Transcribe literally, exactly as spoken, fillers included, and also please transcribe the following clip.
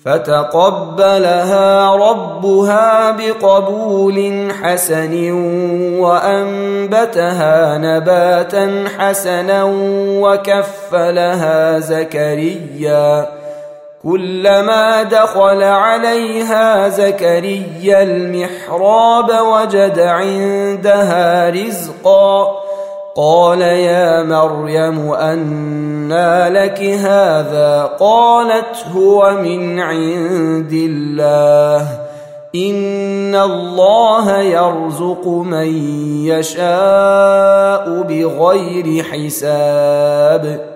فتقبلها ربها بقبول حسن وأنبتها نباتا حسنا وكفلها زكريا كلما دخل عليها زكريا المحراب وجد عندها رزقا قال يا مريم أنى لك هذا قالت هو من عند الله إن الله يرزق من يشاء بغير حساب